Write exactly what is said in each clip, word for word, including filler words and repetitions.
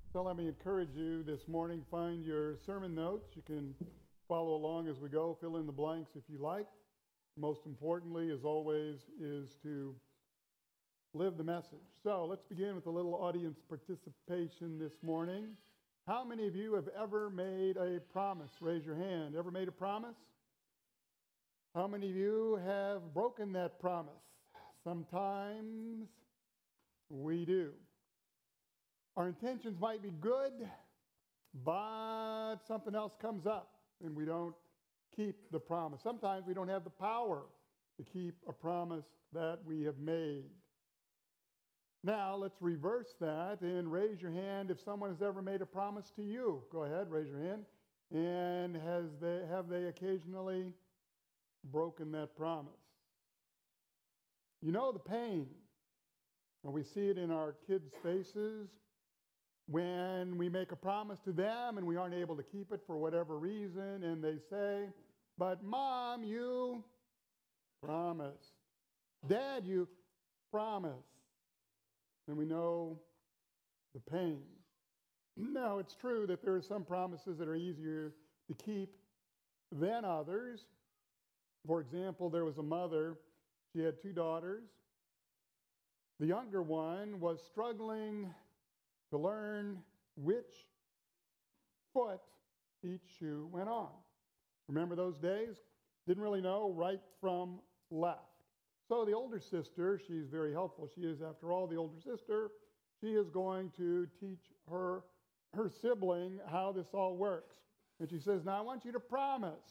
So let me encourage you this morning, find your sermon notes. You can follow along as we go, fill in the blanks if you like. Most importantly, as always, is to live the message. So let's begin with a little audience participation this morning. How many of you have ever made a promise? Raise your hand. Ever made a promise? How many of you have broken that promise? Sometimes we do. Our intentions might be good, but something else comes up and we don't keep the promise. Sometimes we don't have the power to keep a promise that we have made. Now, let's reverse that and raise your hand if someone has ever made a promise to you. Go ahead, raise your hand. And has they, have they occasionally broken that promise? You know the pain, and we see it in our kids' faces when we make a promise to them and we aren't able to keep it for whatever reason, and they say, but Mom, you promised. Dad, you promised. And we know the pain. Now, it's true that there are some promises that are easier to keep than others. For example, there was a mother. She had two daughters. The younger one was struggling to learn which foot each shoe went on. Remember those days? Didn't really know right from left. So the older sister, she's very helpful. She is, after all, the older sister. She is going to teach her, her sibling how this all works. And she says, now I want you to promise.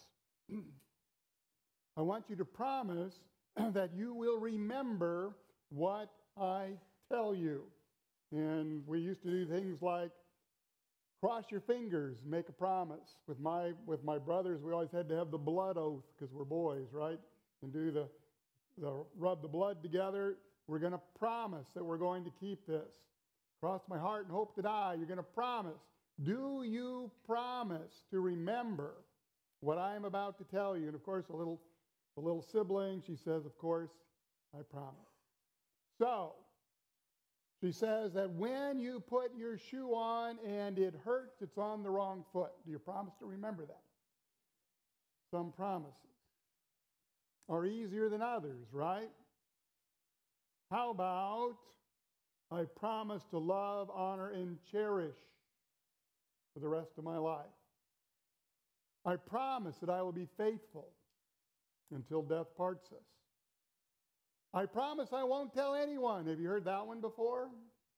I want you to promise that you will remember what I tell you. And we used to do things like cross your fingers, make a promise. With my with my brothers, we always had to have the blood oath because we're boys, right? And do the, the rub the blood together. We're going to promise that we're going to keep this. Cross my heart and hope to die. You're going to promise. Do you promise to remember what I am about to tell you? And of course, a little, a little sibling, she says, of course, I promise. So, she says that when you put your shoe on and it hurts, it's on the wrong foot. Do you promise to remember that? Some promises are easier than others, right? How about I promise to love, honor, and cherish for the rest of my life? I promise that I will be faithful until death parts us. I promise I won't tell anyone. Have you heard that one before?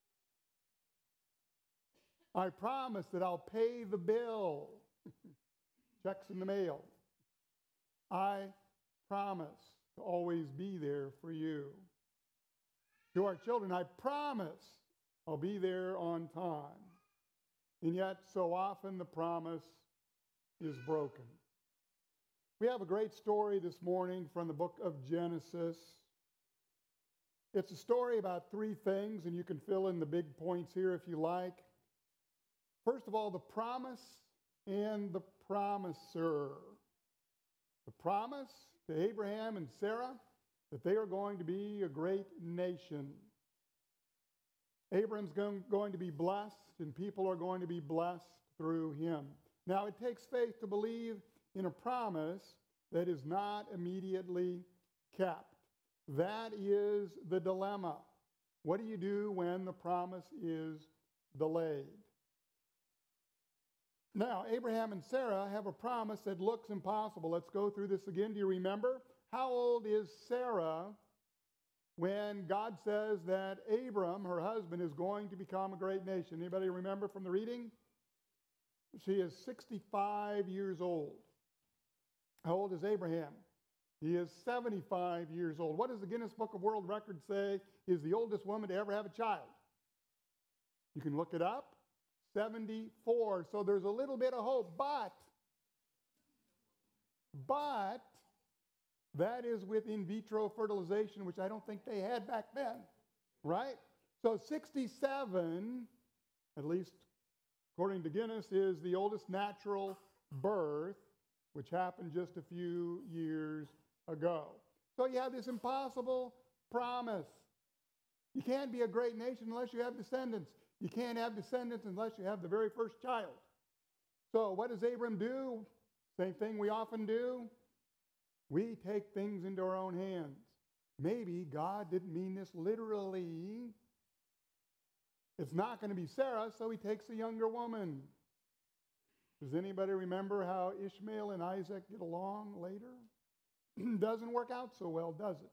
I promise that I'll pay the bill. Checks in the mail. I promise to always be there for you. To our children, I promise I'll be there on time. And yet, so often the promise is broken. We have a great story this morning from the book of Genesis. It's a story about three things, and you can fill in the big points here if you like. First of all, the promise and the promiser. The promise to Abraham and Sarah that they are going to be a great nation. Abraham's going to be blessed, and people are going to be blessed through him. Now, it takes faith to believe in a promise that is not immediately kept. That is the dilemma. What do you do when the promise is delayed? Now, Abraham and Sarah have a promise that looks impossible. Let's go through this again. Do you remember? How old is Sarah when God says that Abram, her husband, is going to become a great nation? Anybody remember from the reading? She is sixty-five years old. How old is Abraham? He is seventy-five years old. What does the Guinness Book of World Records say is the oldest woman to ever have a child? You can look it up. seventy-four. So there's a little bit of hope. But, but, that is with in vitro fertilization, which I don't think they had back then. Right? So sixty-seven, at least according to Guinness, is the oldest natural birth, which happened just a few years ago. So you have this impossible promise. You can't be a great nation unless you have descendants. You can't have descendants unless you have the very first child. So what does Abram do? Same thing we often do. We take things into our own hands. Maybe God didn't mean this literally. It's not going to be Sarah, so he takes a younger woman. Does anybody remember how Ishmael and Isaac get along later? Doesn't work out so well, does it?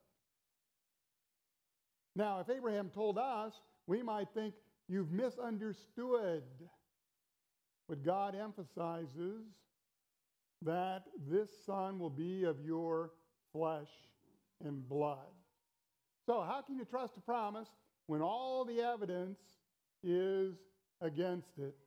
Now, if Abraham told us, we might think you've misunderstood. But God emphasizes that this son will be of your flesh and blood. So how can you trust a promise when all the evidence is against it?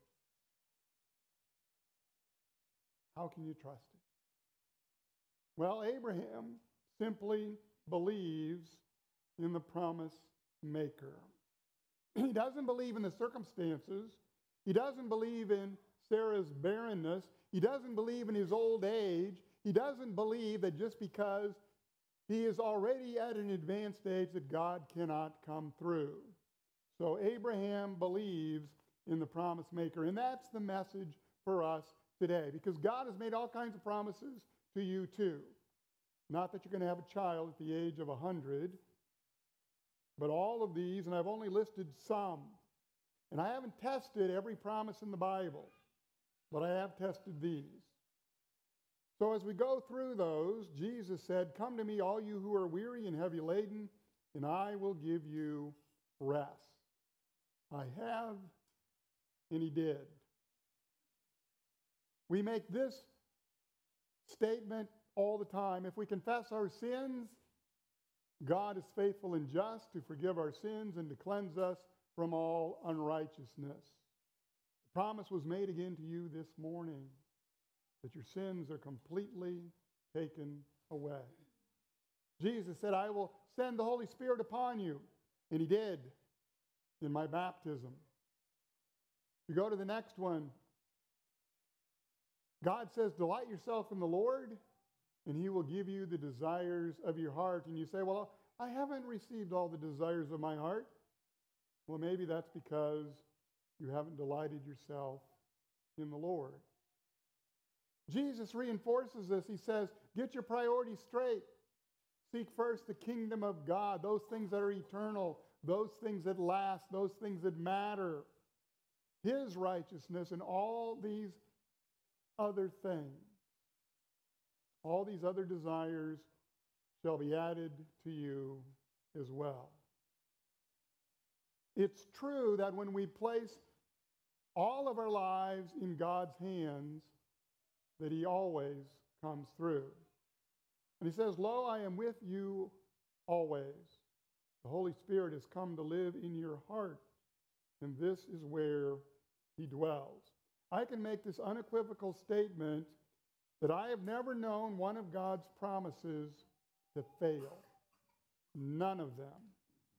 How can you trust it? Well, Abraham simply believes in the promise maker. He doesn't believe in the circumstances. He doesn't believe in Sarah's barrenness. He doesn't believe in his old age. He doesn't believe that just because he is already at an advanced age that God cannot come through. So Abraham believes in the promise maker. And that's the message for us today, because God has made all kinds of promises to you too. Not that you're going to have a child at the age of one hundred, but all of these, and I've only listed some. And I haven't tested every promise in the Bible, but I have tested these. So as we go through those, Jesus said, "Come to me, all you who are weary and heavy laden, and I will give you rest." I have, and he did. We make this statement all the time. If we confess our sins, God is faithful and just to forgive our sins and to cleanse us from all unrighteousness. The promise was made again to you this morning that your sins are completely taken away. Jesus said, "I will send the Holy Spirit upon you." And he did in my baptism. You go to the next one. God says, "Delight yourself in the Lord, and he will give you the desires of your heart." And you say, "Well, I haven't received all the desires of my heart." Well, maybe that's because you haven't delighted yourself in the Lord. Jesus reinforces this. He says, get your priorities straight. Seek first the kingdom of God, those things that are eternal, those things that last, those things that matter. His righteousness and all these other things, all these other desires shall be added to you as well. It's true that when we place all of our lives in God's hands, that he always comes through. And he says, "Lo, I am with you always." The Holy Spirit has come to live in your heart, and this is where he dwells. I can make this unequivocal statement that I have never known one of God's promises to fail. None of them.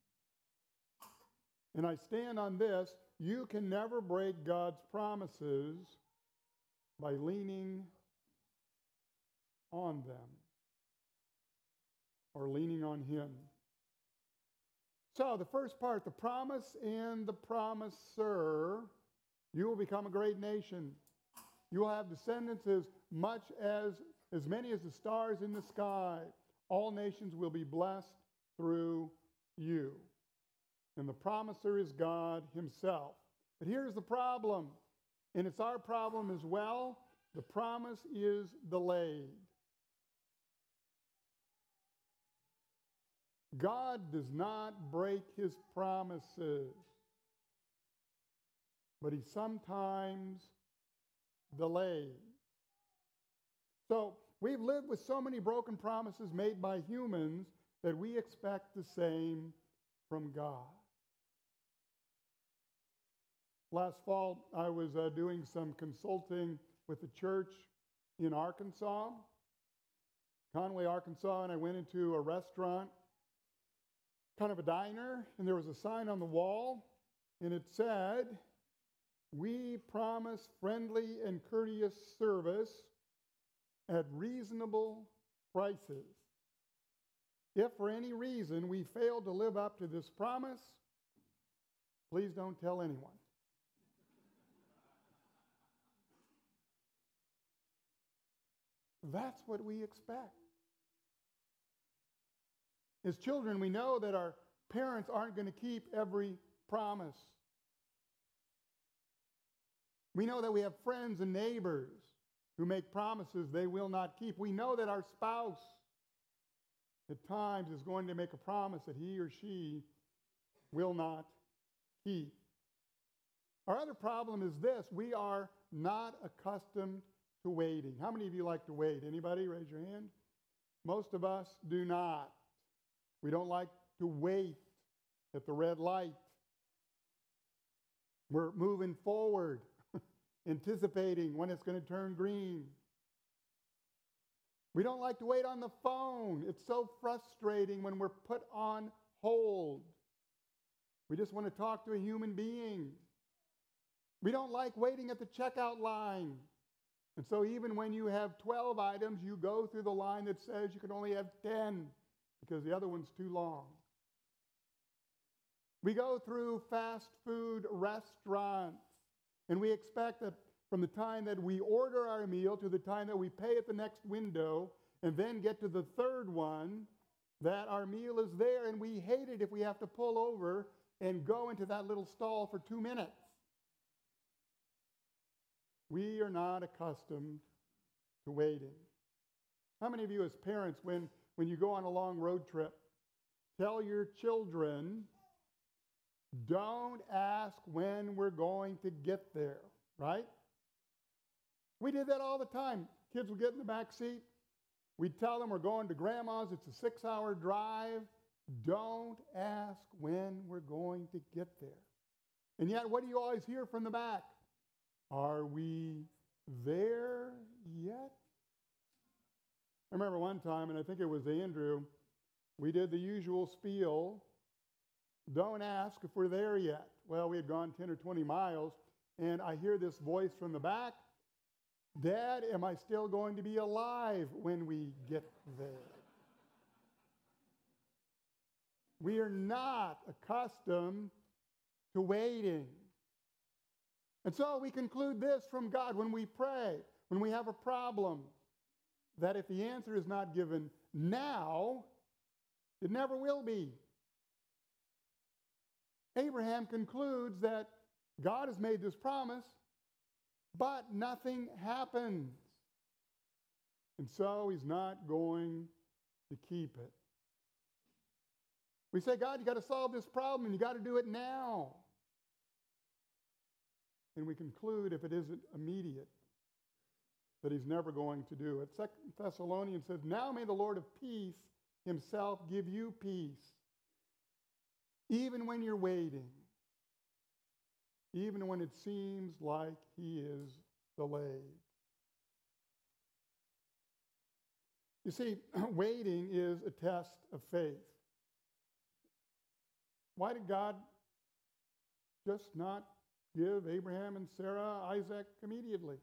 And I stand on this: you can never break God's promises by leaning on them or leaning on him. So the first part, the promise and the promiser. You will become a great nation. You will have descendants as much as, as many as the stars in the sky. All nations will be blessed through you. And the promiser is God himself. But here's the problem, and it's our problem as well. The promise is delayed. God does not break his promises, but he sometimes delays. So we've lived with so many broken promises made by humans that we expect the same from God. Last fall, I was uh, doing some consulting with the church in Arkansas, Conway, Arkansas, and I went into a restaurant, kind of a diner, and there was a sign on the wall, and it said, "We promise friendly and courteous service at reasonable prices. If for any reason we fail to live up to this promise, Please don't tell anyone. That's what we expect. As children, we know that our parents aren't going to keep every promise. We know that we have friends and neighbors who make promises they will not keep. We know that our spouse at times is going to make a promise that he or she will not keep. Our other problem is this: we are not accustomed to waiting. How many of you like to wait? Anybody? Raise your hand. Most of us do not. We don't like to wait at the red light. We're moving forward, anticipating when it's going to turn green. We don't like to wait on the phone. It's so frustrating when we're put on hold. We just want to talk to a human being. We don't like waiting at the checkout line. And so even when you have twelve items, you go through the line that says you can only have ten because the other one's too long. We go through fast food restaurants, and we expect that from the time that we order our meal to the time that we pay at the next window and then get to the third one, that our meal is there, and we hate it if we have to pull over and go into that little stall for two minutes. We are not accustomed to waiting. How many of you as parents, when, when you go on a long road trip, tell your children, don't ask when we're going to get there, right? We did that all the time. Kids would get in the back seat. We'd tell them we're going to grandma's. It's a six-hour drive. Don't ask when we're going to get there. And yet, what do you always hear from the back? Are we there yet? I remember one time, and I think it was Andrew, we did the usual spiel. Don't ask if we're there yet. Well, we had gone ten or twenty miles, and I hear this voice from the back. Dad, am I still going to be alive when we get there? We are not accustomed to waiting. And so we conclude this from God when we pray, when we have a problem, that if the answer is not given now, it never will be. Abraham concludes that God has made this promise, but nothing happens. And so he's not going to keep it. We say, God, you got to solve this problem, and you got to do it now. And we conclude, if it isn't immediate, that he's never going to do it. Second Thessalonians says, now may the Lord of peace himself give you peace, even when you're waiting, even when it seems like he is delayed. You see, waiting is a test of faith. Why did God just not give Abraham and Sarah Isaac immediately?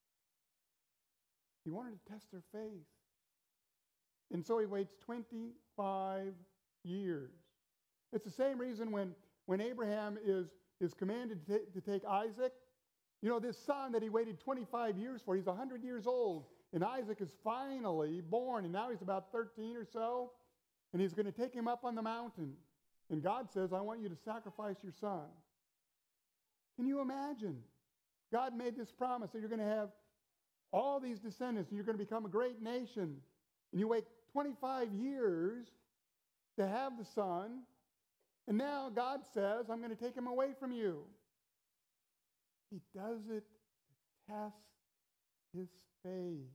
He wanted to test their faith. And so he waits twenty-five years. It's the same reason when, when Abraham is, is commanded to, ta- to take Isaac. You know, this son that he waited twenty-five years for, he's one hundred years old, and Isaac is finally born, and now he's about thirteen or so, and he's going to take him up on the mountain. And God says, I want you to sacrifice your son. Can you imagine? God made this promise that you're going to have all these descendants, and you're going to become a great nation. And you wait twenty-five years to have the son, and now God says, I'm going to take him away from you. He does it to test his faith.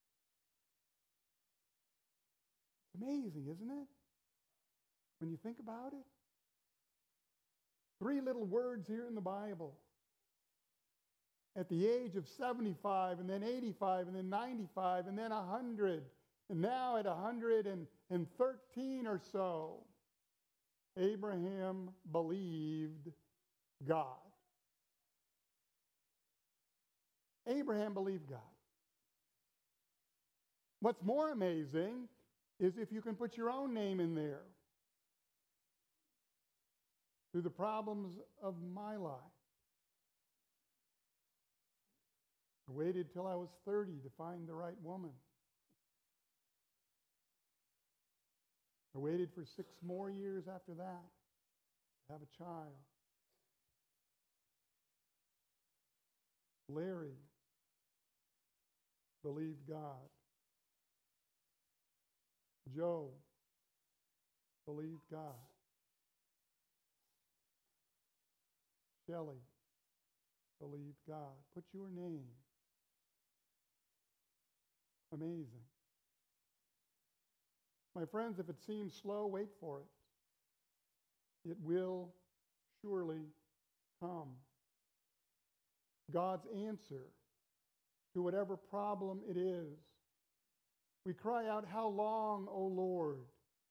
It's amazing, isn't it? When you think about it. Three little words here in the Bible. At the age of seventy-five, and then eighty-five, and then ninety-five, and then one hundred, and now at one hundred thirteen or so, Abraham believed God. Abraham believed God. What's more amazing is if you can put your own name in there. through the problems of my life. I waited till I was thirty to find the right woman. I waited for six more years after that to have a child. Larry believed God. Joe believed God. Shelley believed God. Put your name. Amazing. My friends, if it seems slow, wait for it. It will surely come. God's answer to whatever problem it is. We cry out, "How long, O Lord?"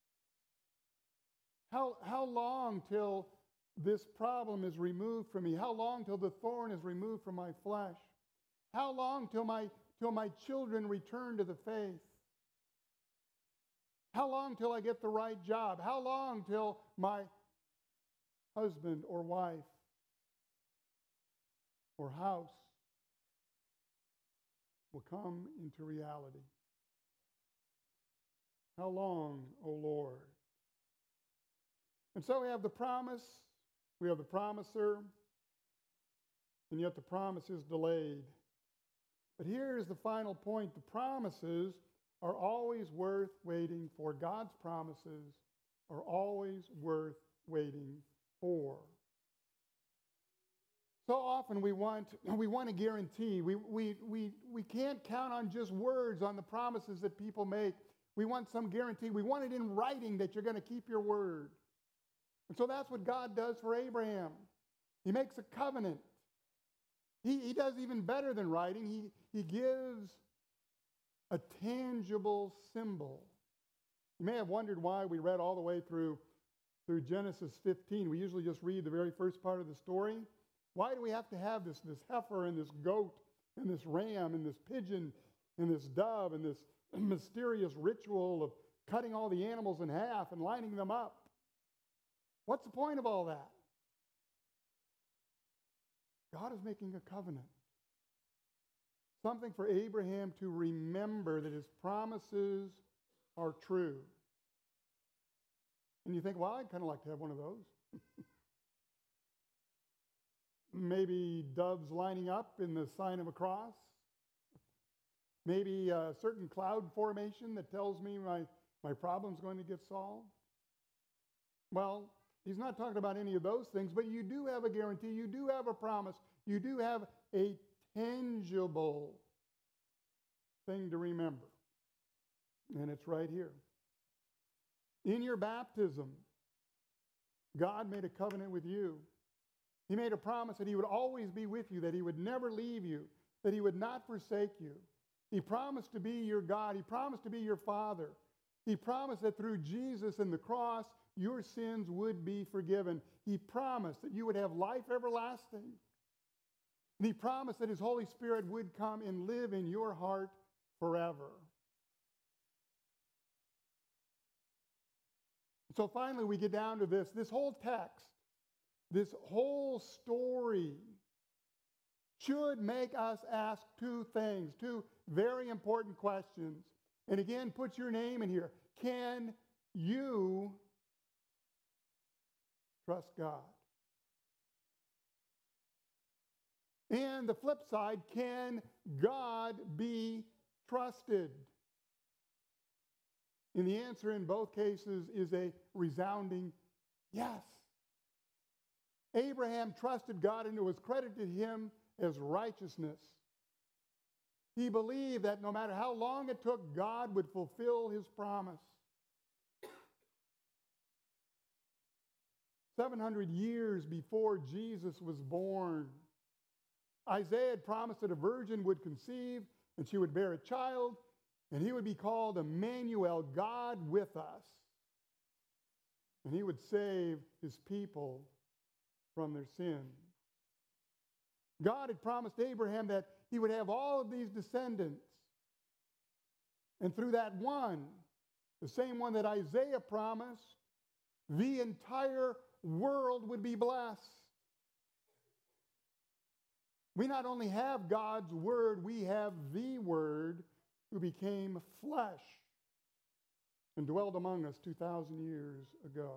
How, how long till this problem is removed from me? How long till the thorn is removed from my flesh? How long till my, till my children return to the faith? How long till I get the right job? How long till my husband or wife or house will come into reality? How long, O Lord? And so we have the promise, we have the promiser, and yet the promise is delayed. But here's the final point. The promises are always worth waiting for. God's promises are always worth waiting for. So often we want, we want a guarantee. We, we, we, we can't count on just words on the promises that people make. We want some guarantee. We want it in writing that you're going to keep your word. And so that's what God does for Abraham. He makes a covenant. He, he does even better than writing. He, he gives a tangible symbol. You may have wondered why we read all the way through, through Genesis fifteen. We usually just read the very first part of the story. Why do we have to have this, this heifer and this goat and this ram and this pigeon and this dove and this mysterious ritual of cutting all the animals in half and lining them up? What's the point of all that? God is making a covenant. Something for Abraham to remember that his promises are true. And you think, well, I'd kind of like to have one of those. Maybe doves lining up in the sign of a cross. Maybe a certain cloud formation that tells me my, my problem's going to get solved. Well, he's not talking about any of those things, but you do have a guarantee. You do have a promise. You do have a tangible thing to remember. And it's right here. In your baptism, God made a covenant with you. He made a promise that he would always be with you, that he would never leave you, that he would not forsake you. He promised to be your God. He promised to be your Father. He promised that through Jesus and the cross, your sins would be forgiven. He promised that you would have life everlasting. And he promised that his Holy Spirit would come and live in your heart forever. So finally, we get down to this. This whole text, this whole story should make us ask two things, two very important questions. And again, put your name in here. Can you trust God? And the flip side, can God be trusted? And the answer in both cases is a resounding yes. Abraham trusted God, and it was credited to him as righteousness. He believed that no matter how long it took, God would fulfill his promise. seven hundred years before Jesus was born, Isaiah had promised that a virgin would conceive and she would bear a child, and he would be called Emmanuel, God with us. And he would save his people from their sins. God had promised Abraham that he would have all of these descendants. And through that one, the same one that Isaiah promised, the entire world would be blessed. We not only have God's Word, we have the Word who became flesh and dwelled among us two thousand years ago.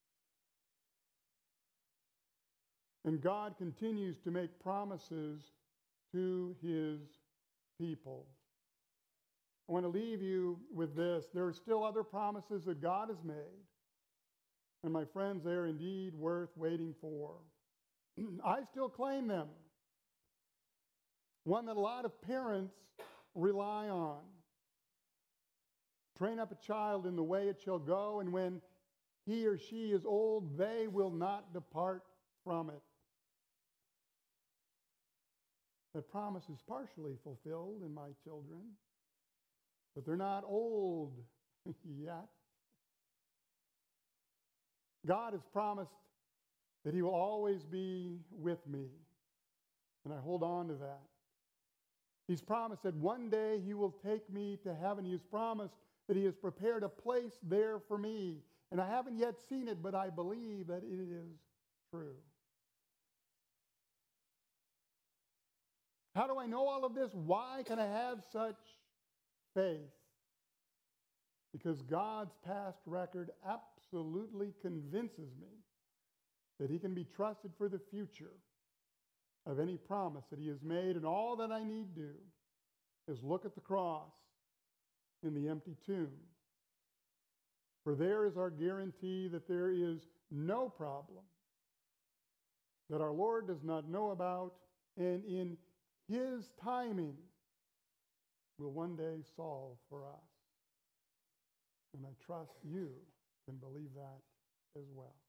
And God continues to make promises to his people. I want to leave you with this. There are still other promises that God has made. And my friends, they are indeed worth waiting for. I still claim them. One that a lot of parents rely on. Train up a child in the way it shall go, and when he or she is old, they will not depart from it. That promise is partially fulfilled in my children, but they're not old yet. God has promised that he will always be with me, and I hold on to that. He's promised that one day he will take me to heaven. He has promised that he has prepared a place there for me, and I haven't yet seen it, but I believe that it is true. How do I know all of this? Why can I have such faith? Because God's past record absolutely convinces me that he can be trusted for the future of any promise that he has made, and all that I need do is look at the cross in the empty tomb. For there is our guarantee that there is no problem that our Lord does not know about, and in his timing will one day solve for us. And I trust you can believe that as well.